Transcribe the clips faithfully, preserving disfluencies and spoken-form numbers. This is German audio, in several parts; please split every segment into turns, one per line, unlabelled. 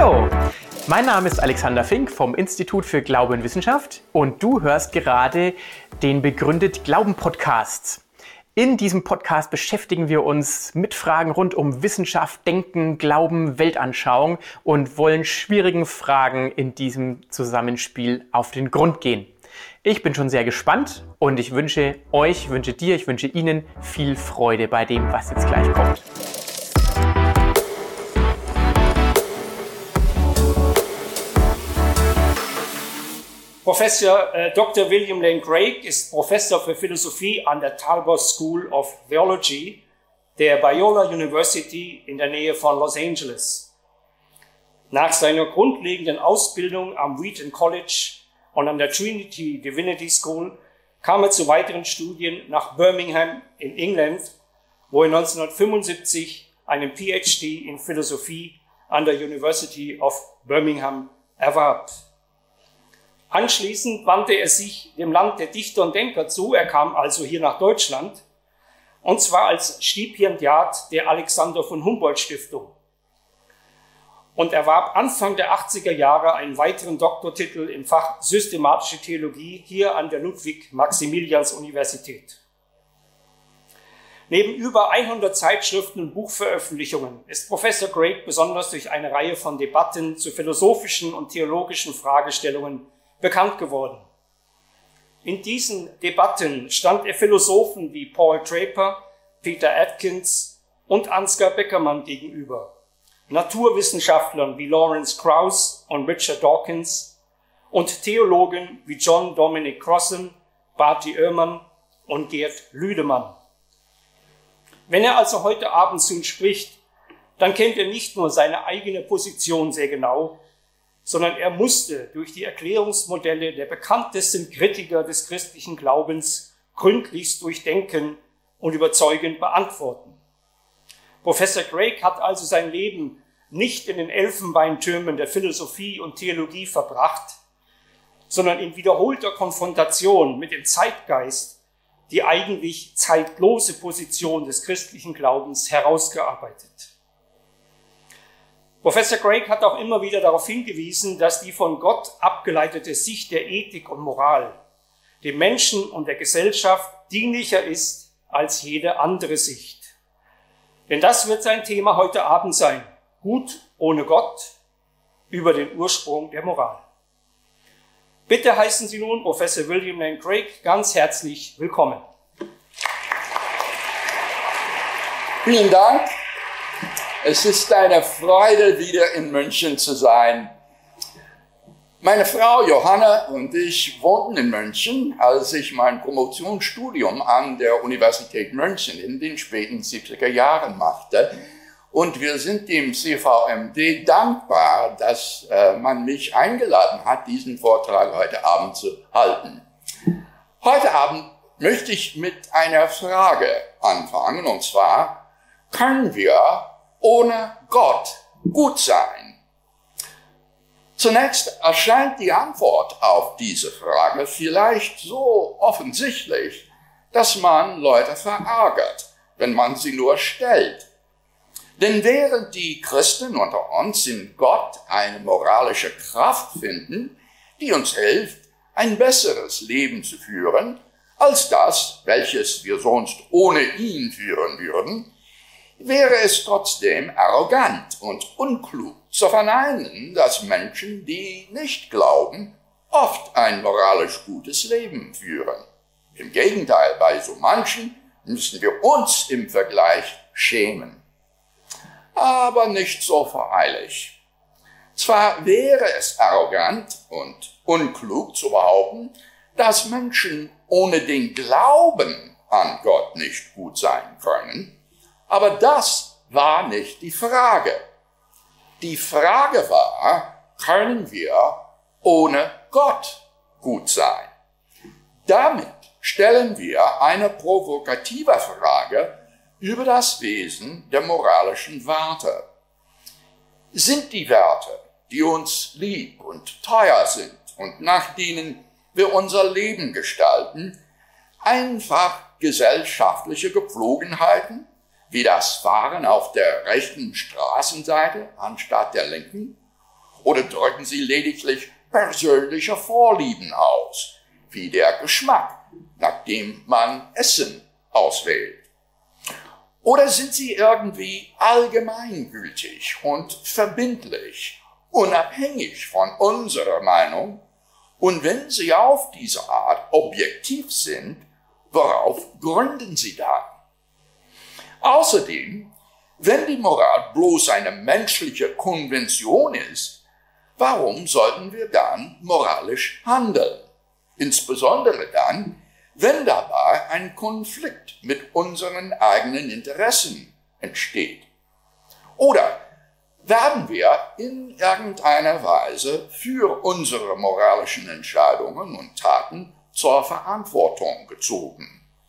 Hallo, mein Name ist Alexander Fink vom Institut für Glaube und Wissenschaft und du hörst gerade den Begründet Glauben Podcast. In diesem Podcast beschäftigen wir uns mit Fragen rund um Wissenschaft, Denken, Glauben, Weltanschauung und wollen schwierigen Fragen in diesem Zusammenspiel auf den Grund gehen. Ich bin schon sehr gespannt und ich wünsche euch, wünsche dir, ich wünsche Ihnen viel Freude bei dem, was jetzt gleich kommt.
Professor äh, Doktor William Lane Craig ist Professor für Philosophie an der Talbot School of Theology der Biola University in der Nähe von Los Angeles. Nach seiner grundlegenden Ausbildung am Wheaton College und an der Trinity Divinity School kam er zu weiteren Studien nach Birmingham in England, wo er neunzehnhundertfünfundsiebzig einen P H D in Philosophie an der University of Birmingham erwarb. Anschließend wandte er sich dem Land der Dichter und Denker zu, er kam also hier nach Deutschland, und zwar als Stipendiat der Alexander von Humboldt Stiftung. Und erwarb Anfang der achtziger Jahre einen weiteren Doktortitel im Fach Systematische Theologie hier an der Ludwig-Maximilians-Universität. Neben über hundert Zeitschriften und Buchveröffentlichungen ist Professor Craig besonders durch eine Reihe von Debatten zu philosophischen und theologischen Fragestellungen bekannt geworden. In diesen Debatten stand er Philosophen wie Paul Draper, Peter Atkins und Ansgar Beckermann gegenüber, Naturwissenschaftlern wie Lawrence Krauss und Richard Dawkins und Theologen wie John Dominic Crossan, Barty Ehrman und Gerd Lüdemann. Wenn er also heute Abend zu uns spricht, dann kennt er nicht nur seine eigene Position sehr genau, sondern er musste durch die Erklärungsmodelle der bekanntesten Kritiker des christlichen Glaubens gründlichst durchdenken und überzeugend beantworten. Professor Craig hat also sein Leben nicht in den Elfenbeintürmen der Philosophie und Theologie verbracht, sondern in wiederholter Konfrontation mit dem Zeitgeist die eigentlich zeitlose Position des christlichen Glaubens herausgearbeitet. Professor Craig hat auch immer wieder darauf hingewiesen, dass die von Gott abgeleitete Sicht der Ethik und Moral dem Menschen und der Gesellschaft dienlicher ist als jede andere Sicht. Denn das wird sein Thema heute Abend sein. Gut ohne Gott über den Ursprung der Moral. Bitte heißen Sie nun Professor William Lane Craig ganz herzlich willkommen.
Vielen Dank. Es ist eine Freude, wieder in München zu sein. Meine Frau Johanna und ich wohnten in München, als ich mein Promotionsstudium an der Universität München in den späten siebziger Jahren machte. Und wir sind dem C V M D dankbar, dass äh, man mich eingeladen hat, diesen Vortrag heute Abend zu halten. Heute Abend möchte ich mit einer Frage anfangen, und zwar: Können wir ohne Gott gut sein? Zunächst erscheint die Antwort auf diese Frage vielleicht so offensichtlich, dass man Leute verärgert, wenn man sie nur stellt. Denn während die Christen unter uns in Gott eine moralische Kraft finden, die uns hilft, ein besseres Leben zu führen, als das, welches wir sonst ohne ihn führen würden, wäre es trotzdem arrogant und unklug zu verneinen, dass Menschen, die nicht glauben, oft ein moralisch gutes Leben führen. Im Gegenteil, bei so manchen müssen wir uns im Vergleich schämen. Aber nicht so voreilig. Zwar wäre es arrogant und unklug zu behaupten, dass Menschen ohne den Glauben an Gott nicht gut sein können, aber das war nicht die Frage. Die Frage war: Können wir ohne Gott gut sein? Damit stellen wir eine provokative Frage über das Wesen der moralischen Werte. Sind die Werte, die uns lieb und teuer sind und nach denen wir unser Leben gestalten, einfach gesellschaftliche Gepflogenheiten, wie das Fahren auf der rechten Straßenseite anstatt der linken? Oder drücken sie lediglich persönliche Vorlieben aus, wie der Geschmack, nach dem man Essen auswählt? Oder sind sie irgendwie allgemeingültig und verbindlich, unabhängig von unserer Meinung? Und wenn sie auf diese Art objektiv sind, worauf gründen sie dann? Außerdem, wenn die Moral bloß eine menschliche Konvention ist, warum sollten wir dann moralisch handeln? Insbesondere dann, wenn dabei ein Konflikt mit unseren eigenen Interessen entsteht. Oder werden wir in irgendeiner Weise für unsere moralischen Entscheidungen und Taten zur Verantwortung gezogen?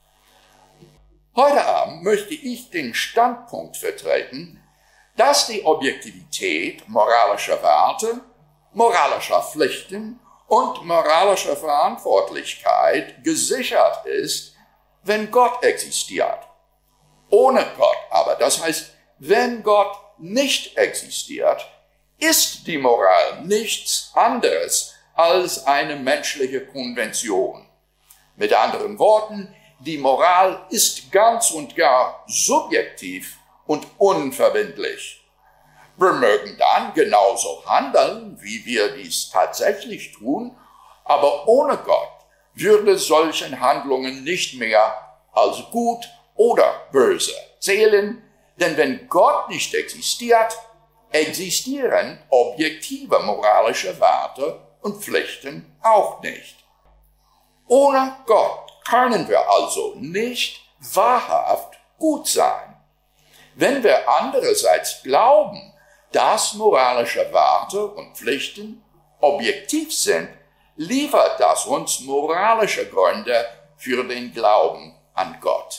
Heute Abend möchte ich den Standpunkt vertreten, dass die Objektivität moralischer Werte, moralischer Pflichten und moralischer Verantwortlichkeit gesichert ist, wenn Gott existiert. Ohne Gott aber, das heißt, wenn Gott nicht existiert, ist die Moral nichts anderes als eine menschliche Konvention. Mit anderen Worten, die Moral ist ganz und gar subjektiv und unverbindlich. Wir mögen dann genauso handeln, wie wir dies tatsächlich tun, aber ohne Gott würde solchen Handlungen nicht mehr als gut oder böse zählen, denn wenn Gott nicht existiert, existieren objektive moralische Werte und Pflichten auch nicht. Ohne Gott können wir also nicht wahrhaft gut sein. Wenn wir andererseits glauben, dass moralische Werte und Pflichten objektiv sind, liefert das uns moralische Gründe für den Glauben an Gott.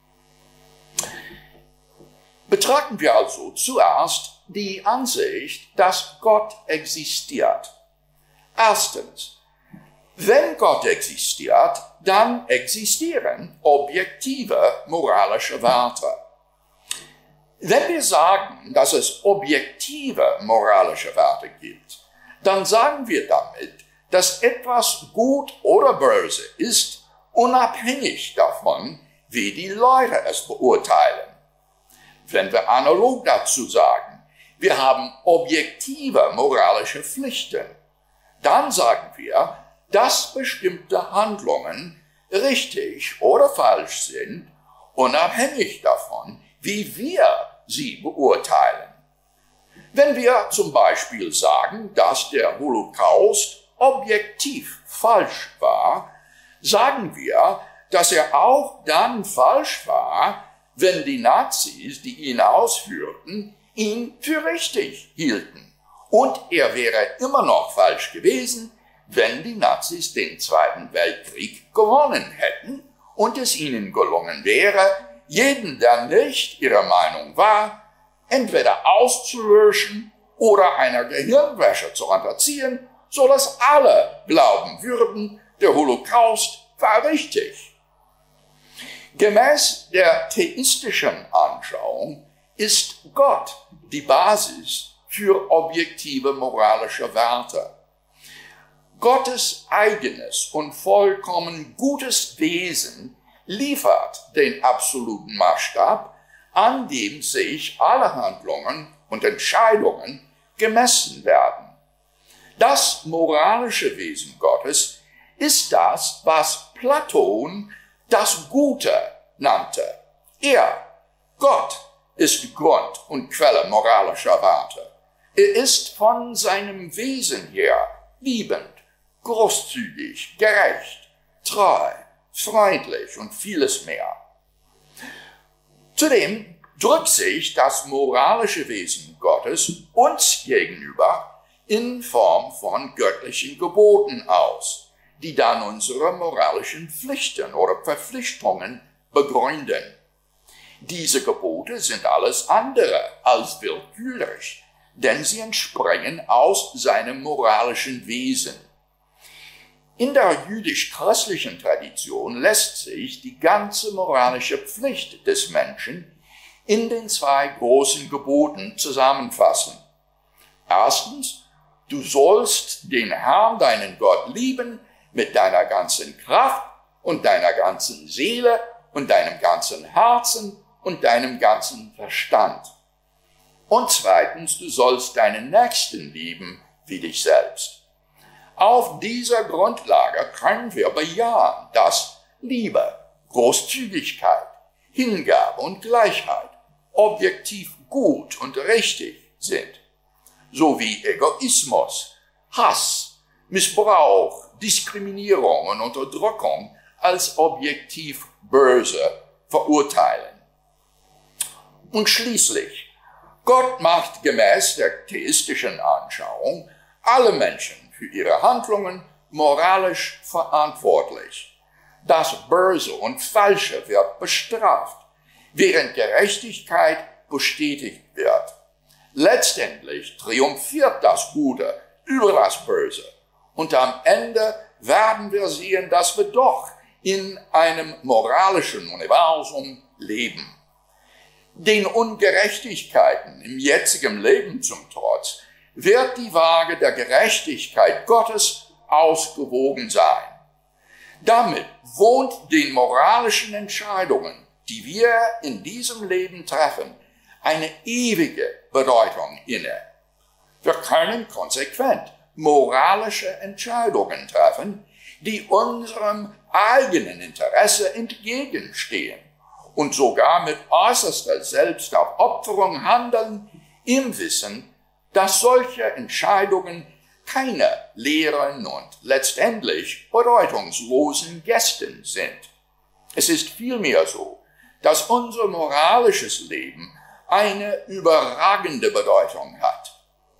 Betrachten wir also zuerst die Ansicht, dass Gott existiert. Erstens, wenn Gott existiert, dann existieren objektive moralische Werte. Wenn wir sagen, dass es objektive moralische Werte gibt, dann sagen wir damit, dass etwas gut oder böse ist, unabhängig davon, wie die Leute es beurteilen. Wenn wir analog dazu sagen, wir haben objektive moralische Pflichten, dann sagen wir, dass bestimmte Handlungen richtig oder falsch sind, unabhängig davon, wie wir sie beurteilen. Wenn wir zum Beispiel sagen, dass der Holocaust objektiv falsch war, sagen wir, dass er auch dann falsch war, wenn die Nazis, die ihn ausführten, ihn für richtig hielten. Und er wäre immer noch falsch gewesen, wenn die Nazis den Zweiten Weltkrieg gewonnen hätten und es ihnen gelungen wäre, jeden, der nicht ihrer Meinung war, entweder auszulöschen oder einer Gehirnwäsche zu unterziehen, so dass alle glauben würden, der Holocaust war richtig. Gemäß der theistischen Anschauung ist Gott die Basis für objektive moralische Werte. Gottes eigenes und vollkommen gutes Wesen liefert den absoluten Maßstab, an dem sich alle Handlungen und Entscheidungen gemessen werden. Das moralische Wesen Gottes ist das, was Platon das Gute nannte. Er, Gott, ist Grund und Quelle moralischer Werte. Er ist von seinem Wesen her liebend, großzügig, gerecht, treu, freundlich und vieles mehr. Zudem drückt sich das moralische Wesen Gottes uns gegenüber in Form von göttlichen Geboten aus, die dann unsere moralischen Pflichten oder Verpflichtungen begründen. Diese Gebote sind alles andere als willkürlich, denn sie entspringen aus seinem moralischen Wesen. In der jüdisch-christlichen Tradition lässt sich die ganze moralische Pflicht des Menschen in den zwei großen Geboten zusammenfassen. Erstens, du sollst den Herrn, deinen Gott, lieben mit deiner ganzen Kraft und deiner ganzen Seele und deinem ganzen Herzen und deinem ganzen Verstand. Und zweitens, du sollst deinen Nächsten lieben wie dich selbst. Auf dieser Grundlage können wir bejahen, dass Liebe, Großzügigkeit, Hingabe und Gleichheit objektiv gut und richtig sind, sowie Egoismus, Hass, Missbrauch, Diskriminierung und Unterdrückung als objektiv böse verurteilen. Und schließlich, Gott macht gemäß der theistischen Anschauung alle Menschen für ihre Handlungen moralisch verantwortlich. Das Böse und Falsche wird bestraft, während Gerechtigkeit bestätigt wird. Letztendlich triumphiert das Gute über das Böse. Und am Ende werden wir sehen, dass wir doch in einem moralischen Universum leben. Den Ungerechtigkeiten im jetzigen Leben zum Trotz wird die Waage der Gerechtigkeit Gottes ausgewogen sein. Damit wohnt den moralischen Entscheidungen, die wir in diesem Leben treffen, eine ewige Bedeutung inne. Wir können konsequent moralische Entscheidungen treffen, die unserem eigenen Interesse entgegenstehen und sogar mit äußerster Selbstaufopferung handeln, im Wissen, dass solche Entscheidungen keine leeren und letztendlich bedeutungslosen Gesten sind. Es ist vielmehr so, dass unser moralisches Leben eine überragende Bedeutung hat.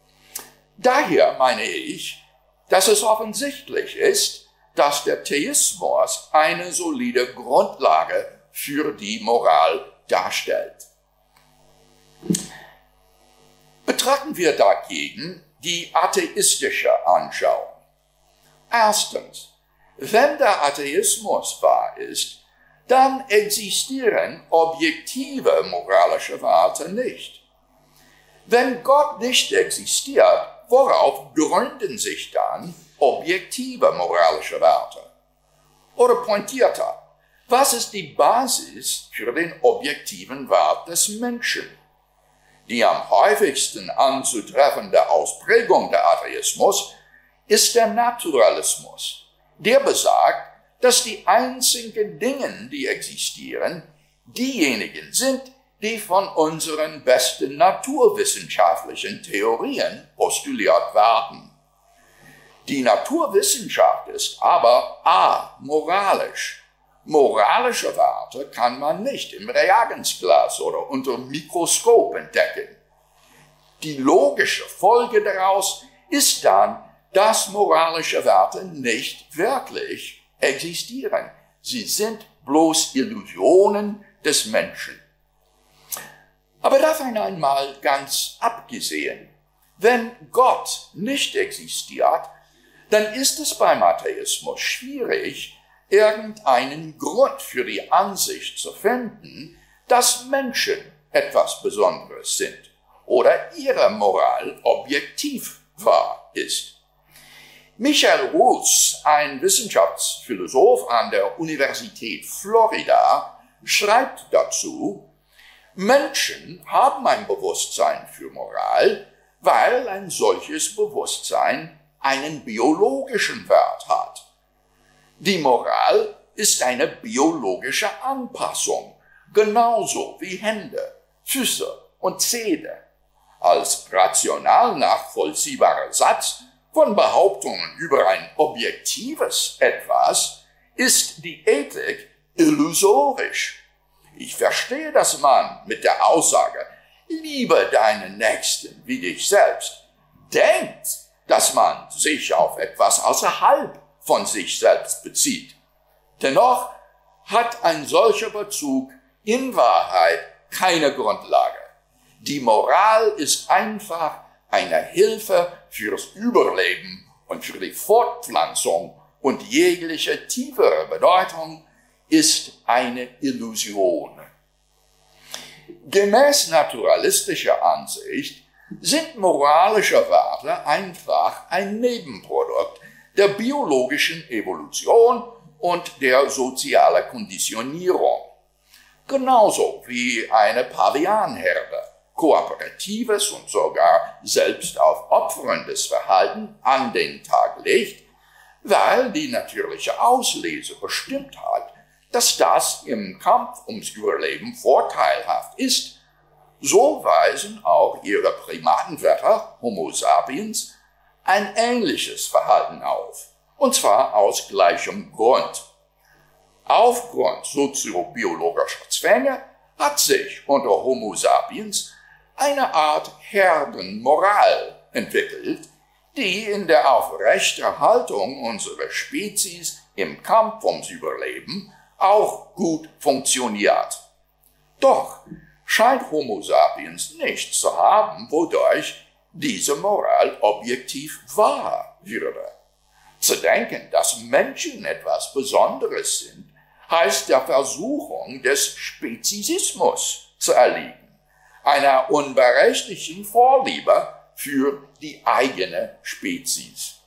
Daher meine ich, dass es offensichtlich ist, dass der Theismus eine solide Grundlage für die Moral darstellt. Betrachten wir dagegen die atheistische Anschauung. Erstens, wenn der Atheismus wahr ist, dann existieren objektive moralische Werte nicht. Wenn Gott nicht existiert, worauf gründen sich dann objektive moralische Werte? Oder pointierter, was ist die Basis für den objektiven Wert des Menschen? Die am häufigsten anzutreffende Ausprägung der Atheismus ist der Naturalismus, der besagt, dass die einzigen Dinge, die existieren, diejenigen sind, die von unseren besten naturwissenschaftlichen Theorien postuliert werden. Die Naturwissenschaft ist aber amoralisch. Moralische Werte kann man nicht im Reagenzglas oder unter dem Mikroskop entdecken. Die logische Folge daraus ist dann, dass moralische Werte nicht wirklich existieren. Sie sind bloß Illusionen des Menschen. Aber davon einmal ganz abgesehen, wenn Gott nicht existiert, dann ist es beim Atheismus schwierig, irgendeinen Grund für die Ansicht zu finden, dass Menschen etwas Besonderes sind oder ihre Moral objektiv wahr ist. Michael Ruse, ein Wissenschaftsphilosoph an der Universität Florida, schreibt dazu, Menschen haben ein Bewusstsein für Moral, weil ein solches Bewusstsein einen biologischen Wert hat. Die Moral ist eine biologische Anpassung, genauso wie Hände, Füße und Zähne. Als rational nachvollziehbarer Satz von Behauptungen über ein objektives Etwas ist die Ethik illusorisch. Ich verstehe, dass man mit der Aussage, liebe deinen Nächsten wie dich selbst, denkt, dass man sich auf etwas außerhalb von sich selbst bezieht. Dennoch hat ein solcher Bezug in Wahrheit keine Grundlage. Die Moral ist einfach eine Hilfe fürs Überleben und für die Fortpflanzung und jegliche tiefere Bedeutung ist eine Illusion. Gemäß naturalistischer Ansicht sind moralische Werte einfach ein Nebenprodukt der biologischen Evolution und der sozialen Konditionierung. Genauso wie eine Pavianherde kooperatives und sogar selbstaufopferndes Verhalten an den Tag legt, weil die natürliche Auslese bestimmt hat, dass das im Kampf ums Überleben vorteilhaft ist, so weisen auch ihre Primatenvetter, Homo sapiens, ein ähnliches Verhalten auf, und zwar aus gleichem Grund. Aufgrund soziobiologischer Zwänge hat sich unter Homo sapiens eine Art Herdenmoral entwickelt, die in der Aufrechterhaltung unserer Spezies im Kampf ums Überleben auch gut funktioniert. Doch scheint Homo sapiens nichts zu haben, wodurch diese Moral objektiv wahr würde. Zu denken, dass Menschen etwas Besonderes sind, heißt der Versuchung des Speziesismus zu erliegen, einer unberechtigten Vorliebe für die eigene Spezies.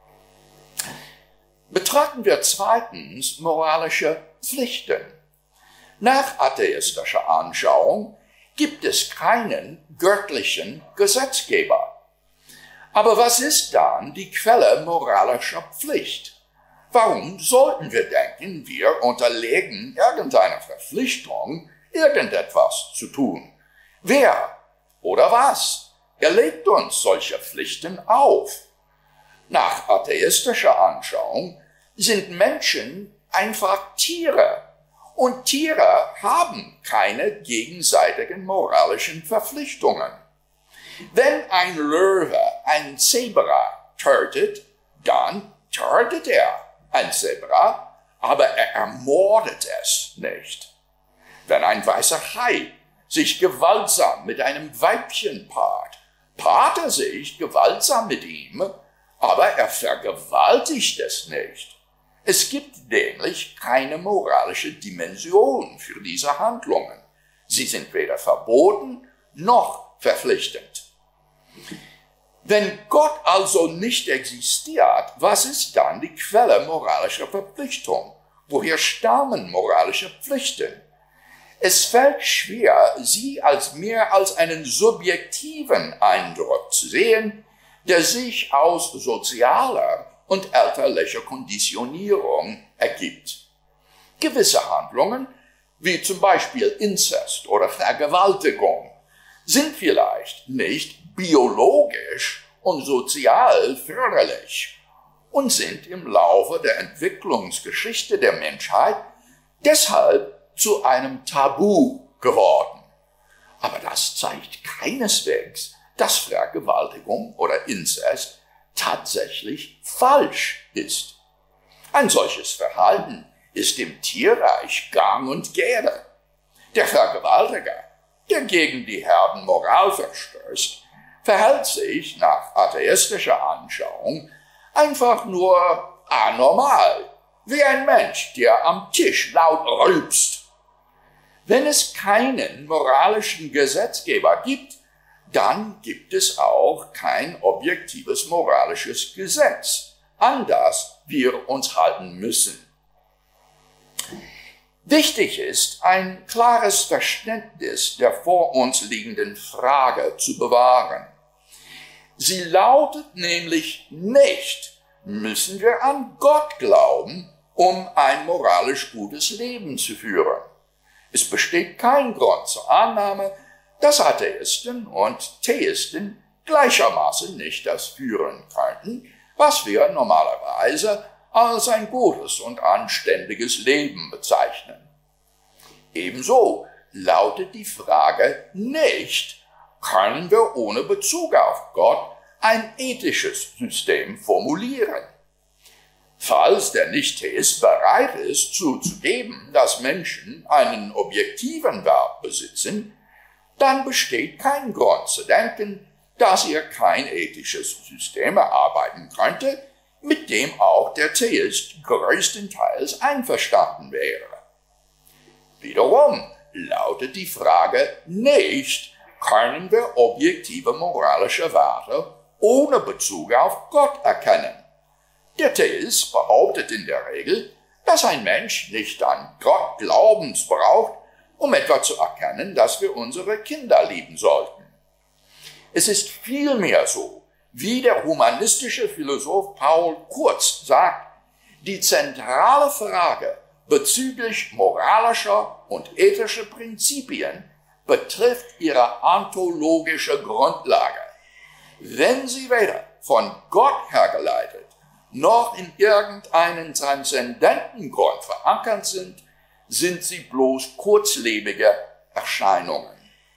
Betrachten wir zweitens moralische Pflichten. Nach atheistischer Anschauung gibt es keinen göttlichen Gesetzgeber. Aber was ist dann die Quelle moralischer Pflicht? Warum sollten wir denken, wir unterlegen irgendeiner Verpflichtung, irgendetwas zu tun? Wer oder was erlegt uns solche Pflichten auf? Nach atheistischer Anschauung sind Menschen einfach Tiere. Und Tiere haben keine gegenseitigen moralischen Verpflichtungen. Wenn ein Löwe ein Zebra tötet, dann tötet er ein Zebra, aber er ermordet es nicht. Wenn ein weißer Hai sich gewaltsam mit einem Weibchen paart, paart er sich gewaltsam mit ihm, aber er vergewaltigt es nicht. Es gibt nämlich keine moralische Dimension für diese Handlungen. Sie sind weder verboten noch verpflichtend. Wenn Gott also nicht existiert, was ist dann die Quelle moralischer Verpflichtung? Woher stammen moralische Pflichten? Es fällt schwer, sie als mehr als einen subjektiven Eindruck zu sehen, der sich aus sozialer und elterlicher Konditionierung ergibt. Gewisse Handlungen, wie zum Beispiel Inzest oder Vergewaltigung, sind vielleicht nicht biologisch und sozial förderlich und sind im Laufe der Entwicklungsgeschichte der Menschheit deshalb zu einem Tabu geworden. Aber das zeigt keineswegs, dass Vergewaltigung oder Inzest tatsächlich falsch ist. Ein solches Verhalten ist im Tierreich gang und gäbe. Der Vergewaltiger, der gegen die Herdenmoral verstößt, verhält sich nach atheistischer Anschauung einfach nur anormal, wie ein Mensch, der am Tisch laut rülpst. Wenn es keinen moralischen Gesetzgeber gibt, dann gibt es auch kein objektives moralisches Gesetz, an das wir uns halten müssen. Wichtig ist, ein klares Verständnis der vor uns liegenden Frage zu bewahren. Sie lautet nämlich nicht, müssen wir an Gott glauben, um ein moralisch gutes Leben zu führen. Es besteht kein Grund zur Annahme, dass Atheisten und Theisten gleichermaßen nicht das führen könnten, was wir normalerweise als ein gutes und anständiges Leben bezeichnen. Ebenso lautet die Frage nicht, können wir ohne Bezug auf Gott ein ethisches System formulieren? Falls der Nicht-Theist bereit ist zuzugeben, dass Menschen einen objektiven Wert besitzen, dann besteht kein Grund zu denken, dass er kein ethisches System erarbeiten könnte, mit dem auch der Theist größtenteils einverstanden wäre. Wiederum lautet die Frage nicht, können wir objektive moralische Werte ohne Bezug auf Gott erkennen. Der Theist behauptet in der Regel, dass ein Mensch nicht an Gott Glaubens braucht, um etwa zu erkennen, dass wir unsere Kinder lieben sollten. Es ist vielmehr so, wie der humanistische Philosoph Paul Kurz sagt, die zentrale Frage bezüglich moralischer und ethischer Prinzipien betrifft ihre ontologische Grundlage. Wenn sie weder von Gott hergeleitet, noch in irgendeinen transzendenten Grund verankert sind, sind sie bloß kurzlebige Erscheinungen.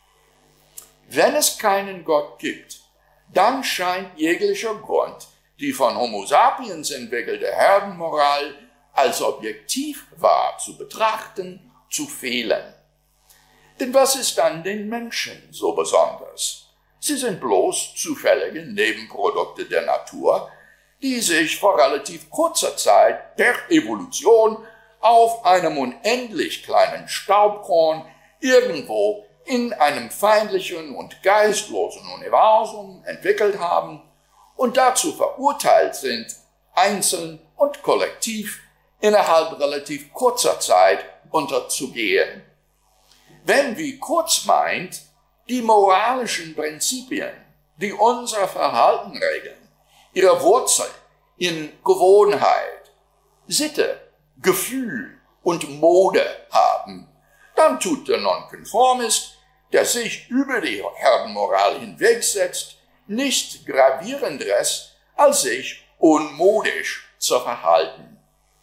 Wenn es keinen Gott gibt, dann scheint jeglicher Grund, die von Homo sapiens entwickelte Herdenmoral als objektiv wahr zu betrachten, zu fehlen. Denn was ist an den Menschen so besonders? Sie sind bloß zufällige Nebenprodukte der Natur, die sich vor relativ kurzer Zeit per Evolution auf einem unendlich kleinen Staubkorn irgendwo in einem feindlichen und geistlosen Universum entwickelt haben und dazu verurteilt sind, einzeln und kollektiv innerhalb relativ kurzer Zeit unterzugehen. Wenn, wie Kurz meint, die moralischen Prinzipien, die unser Verhalten regeln, ihre Wurzel in Gewohnheit, Sitte, Gefühl und Mode haben, dann tut der Nonkonformist, der sich über die Herdenmoral hinwegsetzt, nichts Gravierenderes, als sich unmodisch zu verhalten.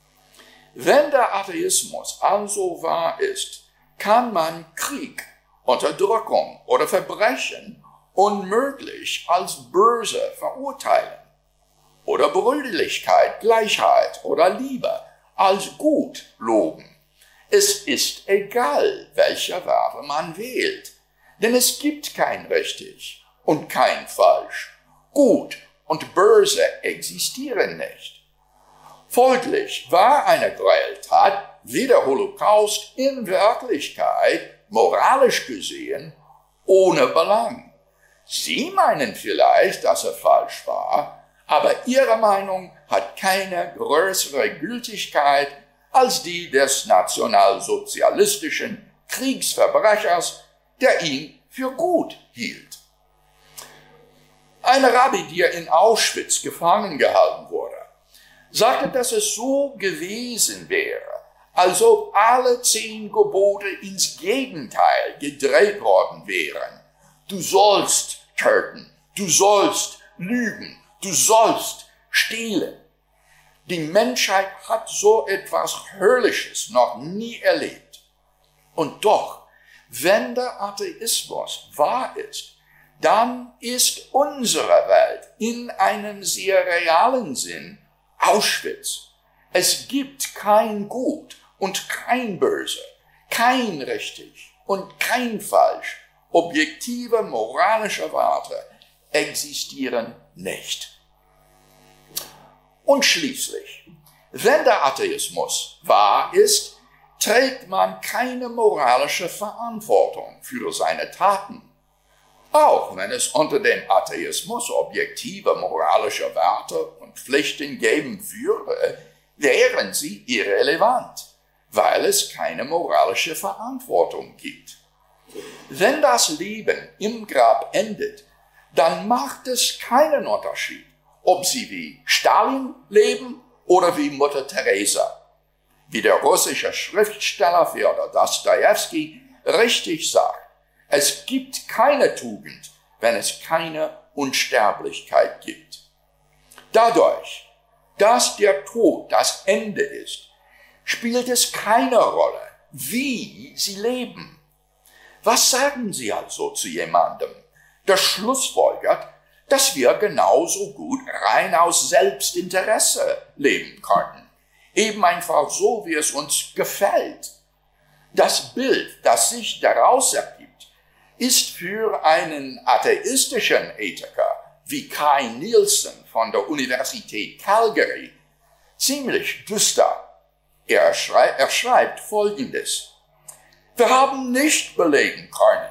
Wenn der Atheismus also wahr ist, kann man Krieg, Unterdrückung oder Verbrechen unmöglich als böse verurteilen oder Brüderlichkeit, Gleichheit oder Liebe als gut loben. Es ist egal, welche Werte man wählt, denn es gibt kein richtig und kein falsch. Gut und böse existieren nicht. Folglich war eine Gräueltat wie der Holocaust in Wirklichkeit, moralisch gesehen, ohne Belang. Sie meinen vielleicht, dass er falsch war, aber Ihre Meinung hat keine größere Gültigkeit als die des nationalsozialistischen Kriegsverbrechers, der ihn für gut hielt. Ein Rabbi, der in Auschwitz gefangen gehalten wurde, sagte, dass es so gewesen wäre, als ob alle zehn Gebote ins Gegenteil gedreht worden wären. Du sollst töten, du sollst lügen, du sollst stehlen. Die Menschheit hat so etwas Höllisches noch nie erlebt. Und doch, wenn der Atheismus wahr ist, dann ist unsere Welt in einem sehr realen Sinn Auschwitz. Es gibt kein Gut und kein Böse, kein richtig und kein falsch. Objektive moralische Werte existieren nicht. Und schließlich, wenn der Atheismus wahr ist, trägt man keine moralische Verantwortung für seine Taten. Auch wenn es unter dem Atheismus objektive moralische Werte und Pflichten geben würde, wären sie irrelevant, weil es keine moralische Verantwortung gibt. Wenn das Leben im Grab endet, dann macht es keinen Unterschied, ob sie wie Stalin leben oder wie Mutter Teresa. Wie der russische Schriftsteller Fjodor Dostojewski richtig sagt, es gibt keine Tugend, wenn es keine Unsterblichkeit gibt. Dadurch, dass der Tod das Ende ist, spielt es keine Rolle, wie sie leben. Was sagen Sie also zu jemandem, der schlussfolgert, dass wir genauso gut rein aus Selbstinteresse leben können, eben einfach so, wie es uns gefällt? Das Bild, das sich daraus ergibt, ist für einen atheistischen Ethiker wie Kai Nielsen von der Universität Calgary ziemlich düster. Er, schrei- er schreibt Folgendes: Wir haben nicht belegen können,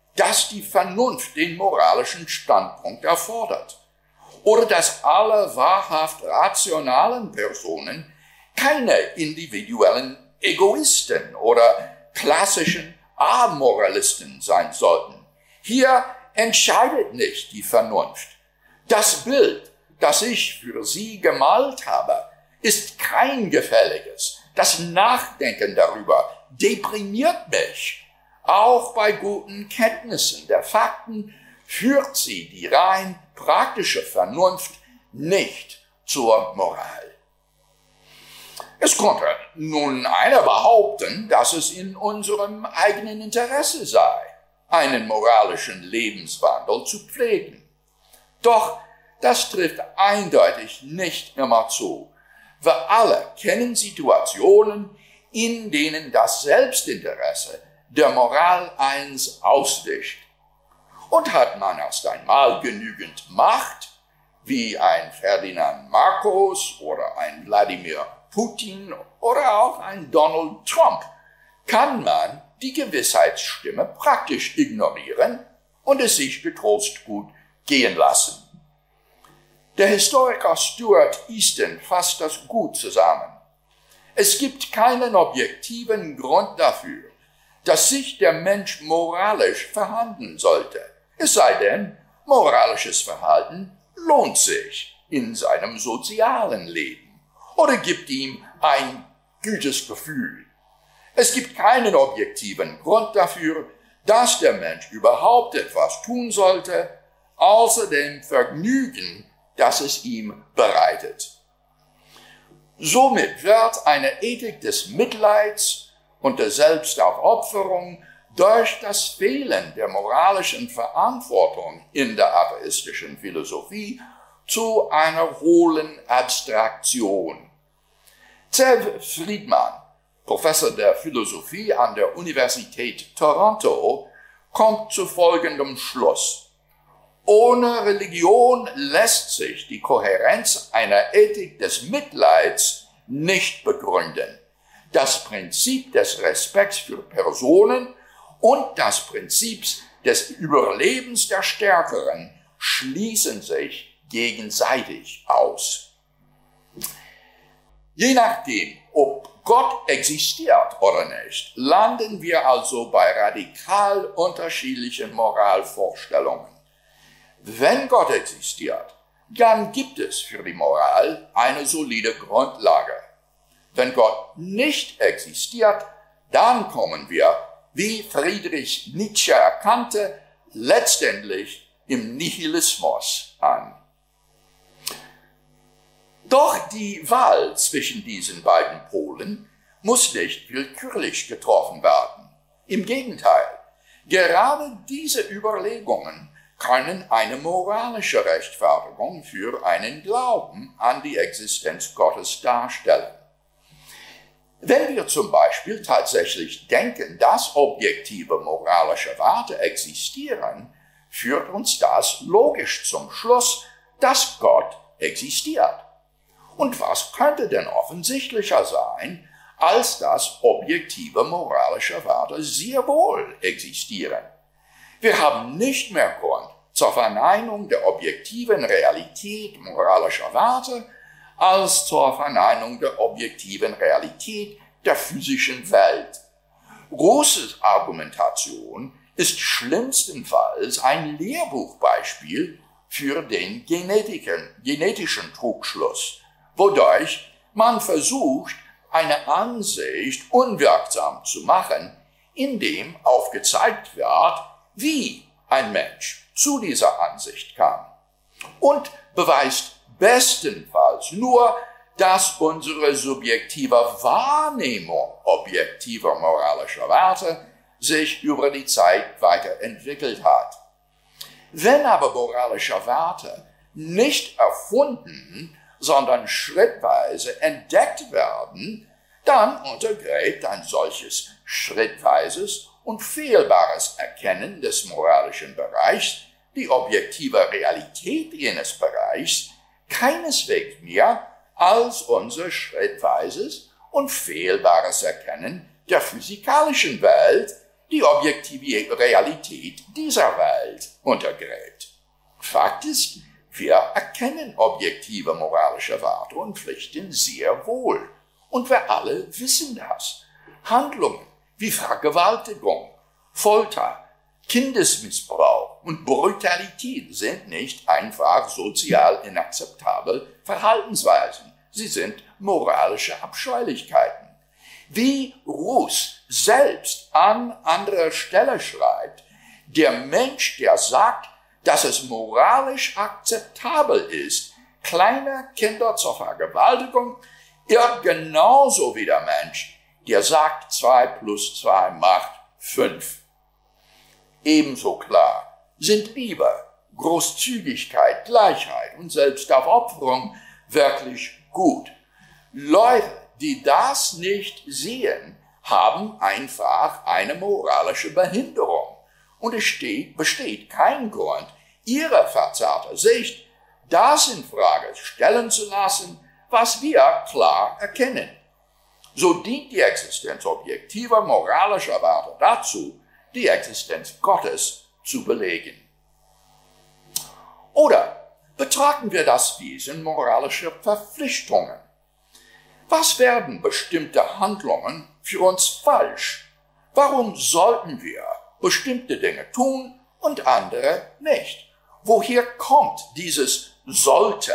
dass die Vernunft den moralischen Standpunkt erfordert oder dass alle wahrhaft rationalen Personen keine individuellen Egoisten oder klassischen Amoralisten sein sollten. Hier entscheidet nicht die Vernunft. Das Bild, das ich für Sie gemalt habe, ist kein gefälliges. Das Nachdenken darüber deprimiert mich. Auch bei guten Kenntnissen der Fakten führt sie die rein praktische Vernunft nicht zur Moral. Es konnte nun einer behaupten, dass es in unserem eigenen Interesse sei, einen moralischen Lebenswandel zu pflegen. Doch das trifft eindeutig nicht immer zu. Wir alle kennen Situationen, in denen das Selbstinteresse der Moral eins auswischt. Und hat man erst einmal genügend Macht, wie ein Ferdinand Marcos oder ein Wladimir Putin oder auch ein Donald Trump, kann man die Gewissheitsstimme praktisch ignorieren und es sich getrost gut gehen lassen. Der Historiker Stuart Easton fasst das gut zusammen. Es gibt keinen objektiven Grund dafür, dass sich der Mensch moralisch verhalten sollte. Es sei denn, moralisches Verhalten lohnt sich in seinem sozialen Leben oder gibt ihm ein gutes Gefühl. Es gibt keinen objektiven Grund dafür, dass der Mensch überhaupt etwas tun sollte, außer dem Vergnügen, das es ihm bereitet. Somit wird eine Ethik des Mitleids und der Selbstaufopferung durch das Fehlen der moralischen Verantwortung in der atheistischen Philosophie zu einer hohlen Abstraktion. Zev Friedman, Professor der Philosophie an der Universität Toronto, kommt zu folgendem Schluss. Ohne Religion lässt sich die Kohärenz einer Ethik des Mitleids nicht begründen. Das Prinzip des Respekts für Personen und das Prinzip des Überlebens der Stärkeren schließen sich gegenseitig aus. Je nachdem, ob Gott existiert oder nicht, landen wir also bei radikal unterschiedlichen Moralvorstellungen. Wenn Gott existiert, dann gibt es für die Moral eine solide Grundlage. Wenn Gott nicht existiert, dann kommen wir, wie Friedrich Nietzsche erkannte, letztendlich im Nihilismus an. Doch die Wahl zwischen diesen beiden Polen muss nicht willkürlich getroffen werden. Im Gegenteil, gerade diese Überlegungen können eine moralische Rechtfertigung für einen Glauben an die Existenz Gottes darstellen. Wenn wir zum Beispiel tatsächlich denken, dass objektive moralische Werte existieren, führt uns das logisch zum Schluss, dass Gott existiert. Und was könnte denn offensichtlicher sein, als dass objektive moralische Werte sehr wohl existieren? Wir haben nicht mehr Grund zur Verneinung der objektiven Realität moralischer Werte als zur Verneinung der objektiven Realität der physischen Welt. Große Argumentation ist schlimmstenfalls ein Lehrbuchbeispiel für den Genetiken, genetischen Trugschluss, wodurch man versucht, eine Ansicht unwirksam zu machen, indem aufgezeigt wird, wie ein Mensch zu dieser Ansicht kam, und beweist bestenfalls nur, dass unsere subjektive Wahrnehmung objektiver moralischer Werte sich über die Zeit weiterentwickelt hat. Wenn aber moralische Werte nicht erfunden, sondern schrittweise entdeckt werden, dann untergräbt ein solches schrittweises und fehlbares Erkennen des moralischen Bereichs die objektive Realität jenes Bereichs keineswegs mehr als unser schrittweises und fehlbares Erkennen der physikalischen Welt, die objektive Realität dieser Welt untergräbt. Fakt ist, wir erkennen objektive moralische Werte und Pflichten sehr wohl. Und wir alle wissen das. Handlungen wie Vergewaltigung, Folter, Kindesmissbrauch und Brutalität sind nicht einfach sozial inakzeptable Verhaltensweisen. Sie sind moralische Abscheulichkeiten. Wie Rousse selbst an anderer Stelle schreibt, der Mensch, der sagt, dass es moralisch akzeptabel ist, kleine Kinder zur Vergewaltigung, irrt genauso wie der Mensch, der sagt, zwei plus zwei macht fünf. Ebenso klar sind Liebe, Großzügigkeit, Gleichheit und Selbstaufopferung wirklich gut. Leute, die das nicht sehen, haben einfach eine moralische Behinderung. Und es steht, besteht kein Grund, ihre verzerrte Sicht, das in Frage stellen zu lassen, was wir klar erkennen. So dient die Existenz objektiver moralischer Werte dazu, die Existenz Gottes zu belegen. Oder betrachten wir das Wesen moralischer Verpflichtungen. Was werden bestimmte Handlungen für uns falsch? Warum sollten wir bestimmte Dinge tun und andere nicht? Woher kommt dieses sollte?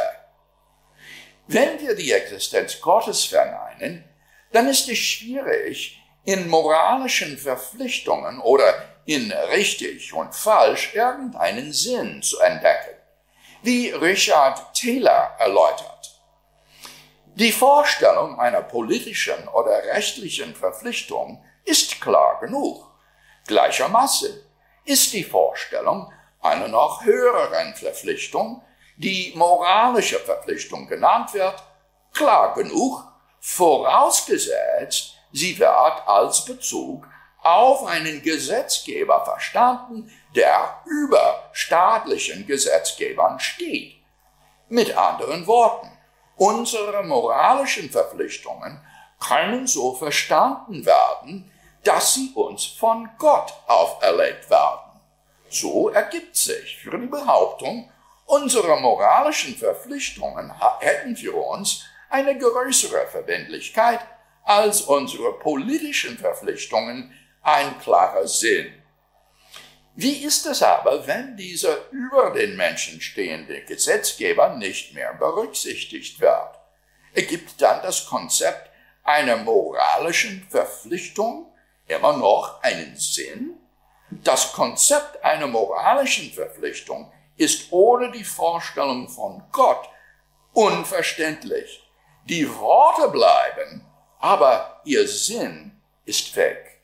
Wenn wir die Existenz Gottes verneinen, dann ist es schwierig, in moralischen Verpflichtungen oder in richtig und falsch irgendeinen Sinn zu entdecken, wie Richard Taylor erläutert. Die Vorstellung einer politischen oder rechtlichen Verpflichtung ist klar genug. Gleichermaßen ist die Vorstellung einer noch höheren Verpflichtung, die moralische Verpflichtung genannt wird, klar genug, vorausgesetzt, sie wird als Bezug auf einen Gesetzgeber verstanden, der über staatlichen Gesetzgebern steht. Mit anderen Worten, unsere moralischen Verpflichtungen können so verstanden werden, dass sie uns von Gott auferlegt werden. So ergibt sich für die Behauptung, unsere moralischen Verpflichtungen hätten für uns eine größere Verbindlichkeit als unsere politischen Verpflichtungen ein klarer Sinn. Wie ist es aber, wenn dieser über den Menschen stehende Gesetzgeber nicht mehr berücksichtigt wird? Ergibt dann das Konzept einer moralischen Verpflichtung immer noch einen Sinn? Das Konzept einer moralischen Verpflichtung ist ohne die Vorstellung von Gott unverständlich. Die Worte bleiben, aber ihr Sinn ist weg.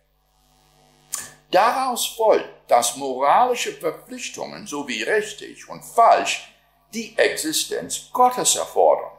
Daraus folgt, dass moralische Verpflichtungen sowie richtig und falsch die Existenz Gottes erfordern.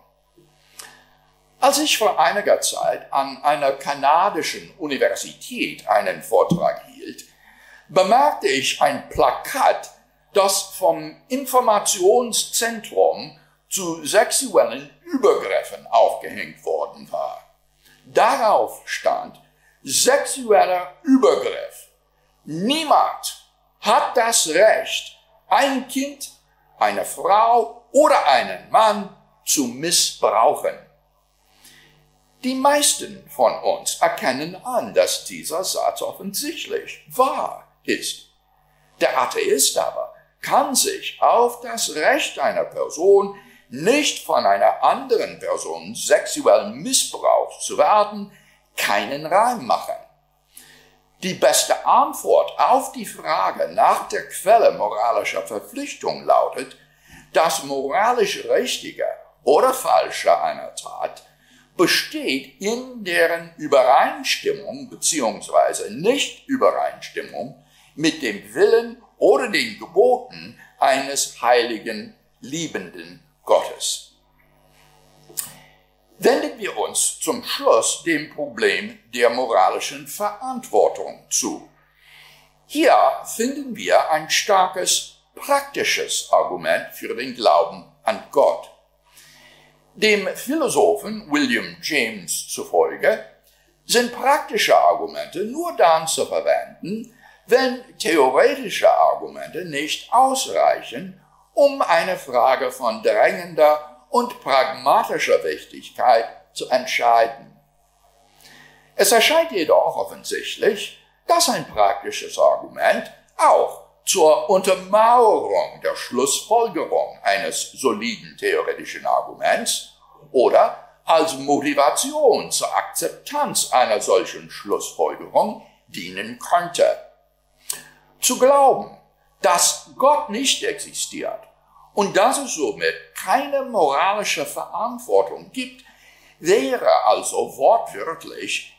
Als ich vor einiger Zeit an einer kanadischen Universität einen Vortrag hielt, bemerkte ich ein Plakat, das vom Informationszentrum zu sexuellen Übergriffen aufgehängt worden war. Darauf stand sexueller Übergriff. Niemand hat das Recht, ein Kind, eine Frau oder einen Mann zu missbrauchen. Die meisten von uns erkennen an, dass dieser Satz offensichtlich wahr ist. Der Atheist aber kann sich auf das Recht einer Person, nicht von einer anderen Person sexuell missbraucht zu werden, keinen Reim machen. Die beste Antwort auf die Frage nach der Quelle moralischer Verpflichtung lautet, das moralisch Richtige oder Falsche einer Tat besteht in deren Übereinstimmung bzw. Nicht-Übereinstimmung mit dem Willen oder den Geboten eines heiligen, liebenden Gottes. Wenden wir uns zum Schluss dem Problem der moralischen Verantwortung zu. Hier finden wir ein starkes, praktisches Argument für den Glauben an Gott. Dem Philosophen William James zufolge sind praktische Argumente nur dann zu verwenden, wenn theoretische Argumente nicht ausreichen, um eine Frage von drängender und pragmatischer Wichtigkeit zu entscheiden. Es erscheint jedoch offensichtlich, dass ein praktisches Argument auch zur Untermauerung der Schlussfolgerung eines soliden theoretischen Arguments oder als Motivation zur Akzeptanz einer solchen Schlussfolgerung dienen könnte. Zu glauben, dass Gott nicht existiert und dass es somit keine moralische Verantwortung gibt, wäre also wortwörtlich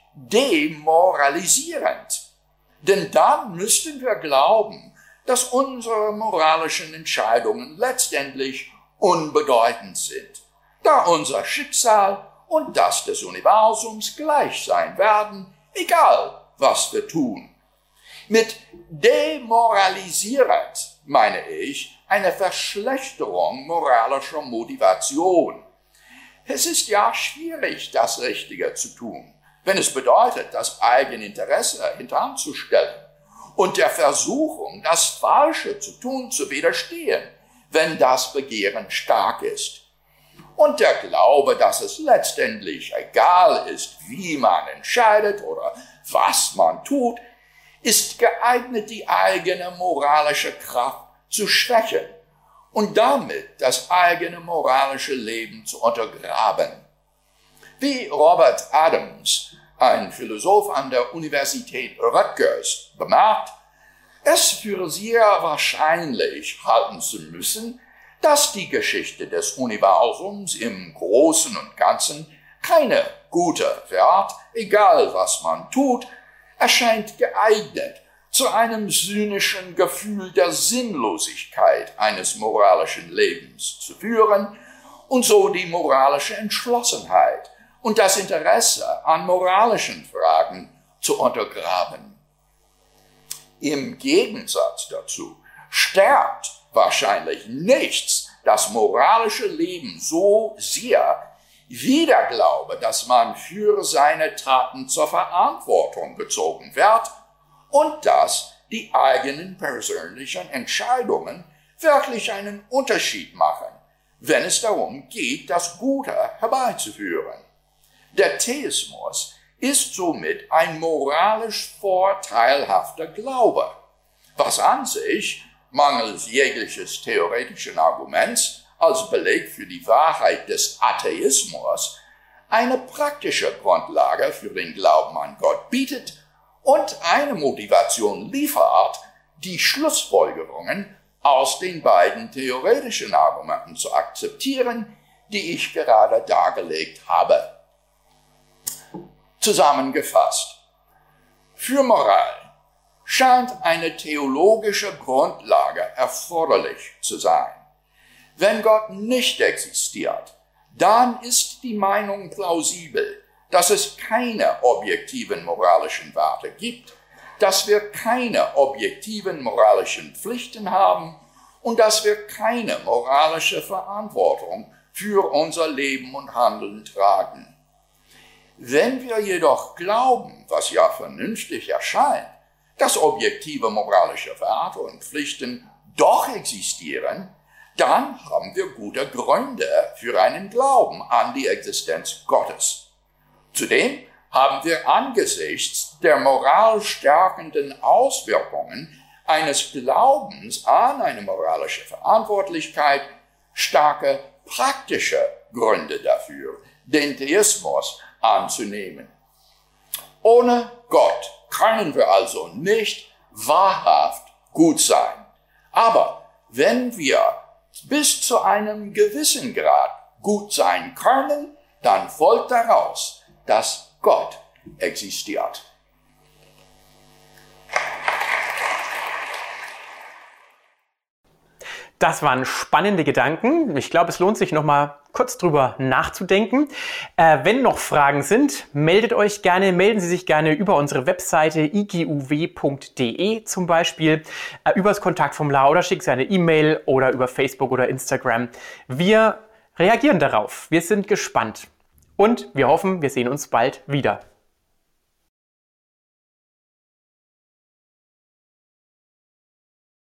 demoralisierend. Denn dann müssten wir glauben, dass unsere moralischen Entscheidungen letztendlich unbedeutend sind, da unser Schicksal und das des Universums gleich sein werden, egal was wir tun. Mit demoralisierend meine ich eine Verschlechterung moralischer Motivation. Es ist ja schwierig, das Richtige zu tun, wenn es bedeutet, das Eigeninteresse hintanzustellen und der Versuchung, das Falsche zu tun, zu widerstehen, wenn das Begehren stark ist. Und der Glaube, dass es letztendlich egal ist, wie man entscheidet oder was man tut, ist geeignet, die eigene moralische Kraft zu schwächen und damit das eigene moralische Leben zu untergraben. Wie Robert Adams, ein Philosoph an der Universität Rutgers, bemerkt, es für sehr wahrscheinlich halten zu müssen, dass die Geschichte des Universums im Großen und Ganzen keine gute Wert, egal was man tut, erscheint geeignet, zu einem zynischen Gefühl der Sinnlosigkeit eines moralischen Lebens zu führen und so die moralische Entschlossenheit und das Interesse an moralischen Fragen zu untergraben. Im Gegensatz dazu stärkt wahrscheinlich nichts das moralische Leben so sehr wie der Glaube, dass man für seine Taten zur Verantwortung gezogen wird und dass die eigenen persönlichen Entscheidungen wirklich einen Unterschied machen, wenn es darum geht, das Gute herbeizuführen. Der Theismus ist somit ein moralisch vorteilhafter Glaube, was an sich mangels jegliches theoretischen Arguments als Beleg für die Wahrheit des Atheismus eine praktische Grundlage für den Glauben an Gott bietet und eine Motivation liefert, die Schlussfolgerungen aus den beiden theoretischen Argumenten zu akzeptieren, die ich gerade dargelegt habe. Zusammengefasst: Für Moral scheint eine theologische Grundlage erforderlich zu sein. Wenn Gott nicht existiert, dann ist die Meinung plausibel, dass es keine objektiven moralischen Werte gibt, dass wir keine objektiven moralischen Pflichten haben und dass wir keine moralische Verantwortung für unser Leben und Handeln tragen. Wenn wir jedoch glauben, was ja vernünftig erscheint, dass objektive moralische Werte und Pflichten doch existieren, dann haben wir gute Gründe für einen Glauben an die Existenz Gottes. Zudem haben wir angesichts der moralstärkenden Auswirkungen eines Glaubens an eine moralische Verantwortlichkeit starke praktische Gründe dafür, den Theismus anzunehmen. Ohne Gott können wir also nicht wahrhaft gut sein. Aber wenn wir bis zu einem gewissen Grad gut sein können, dann folgt daraus, dass Gott existiert.
Das waren spannende Gedanken. Ich glaube, es lohnt sich noch mal kurz drüber nachzudenken. Äh, wenn noch Fragen sind, meldet euch gerne, melden Sie sich gerne über unsere Webseite i g u w punkt d e zum Beispiel, äh, über das Kontaktformular oder schickt Sie eine E-Mail oder über Facebook oder Instagram. Wir reagieren darauf. Wir sind gespannt und wir hoffen, wir sehen uns bald wieder.